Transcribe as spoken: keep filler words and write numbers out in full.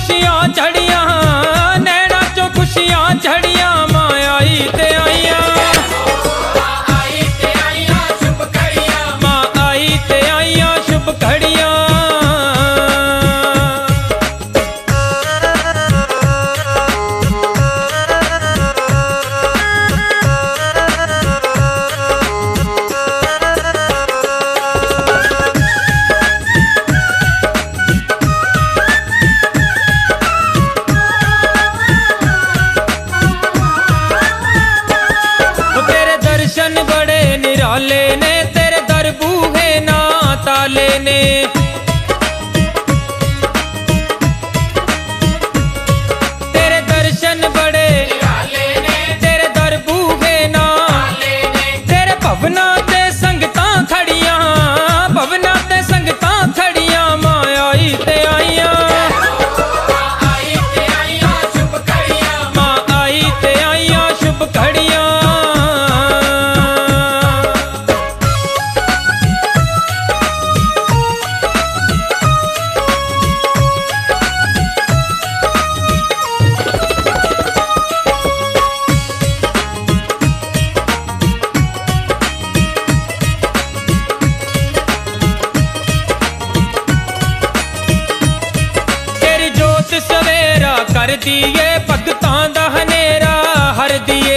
खुशियां झड़ियां, नैना चो खुशियां झड़ियां, मां आई ते आईया, आई ते आईया शुभ घड़ियां, मां आई ते आईया शुभ घड़ियां। बड़े निराले ने तेरे दर बूहे ना ताले ने, तेरे दर्शन बड़े निराले ने तेरे दर बूहे ना ताले ने, तेरे भवना ते संगतां खड़ियां, भवना ते संगतां खड़ियां, मां आई ते आईया, आई ते आईया शुभ घड़ियां, मां आई ते आईया शुभ घड़ियां। सवेरा कर दिए भगतां दा हनेरा हर दिए,